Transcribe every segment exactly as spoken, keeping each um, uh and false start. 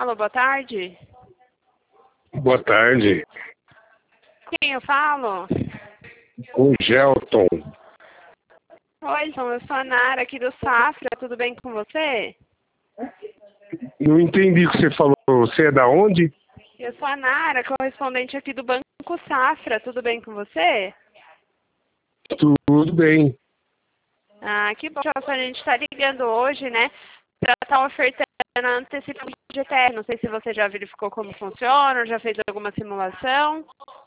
Alô, boa tarde. Boa tarde. Quem eu falo? O Gelton. Oi, João, eu sou a Nara aqui do Safra, tudo bem com você? Não entendi o que você falou. Você é da onde? Eu sou a Nara, correspondente aqui do Banco Safra, tudo bem com você? Tudo bem. Ah, que bom, a gente está ligando hoje, né, para estar ofertando a antecipação de G T R. Não sei se você já verificou como funciona, já fez alguma simulação.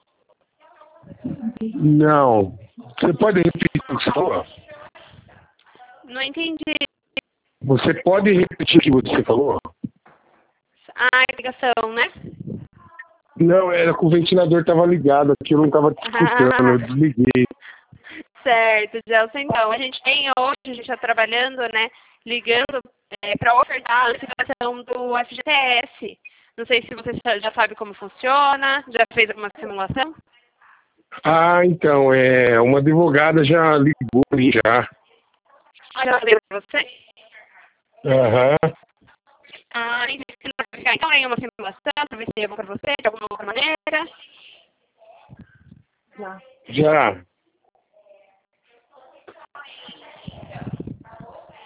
Não. Você pode repetir o que você falou? Não entendi. Você pode repetir o que você falou? A ligação, né? Não, era que o ventilador estava ligado aqui, eu não estava te escutando, eu desliguei. Certo, Gelson. Então, a gente tem hoje, a gente está trabalhando, né, ligando é, para ofertar a antecipação do F G T S. Não sei se você já sabe como funciona, já fez alguma simulação? Ah, então, é, uma advogada já ligou aí já. Ah, já falei para você? Aham. Ah, então tem uma simulação para ver se é bom para você, de alguma outra maneira? Já.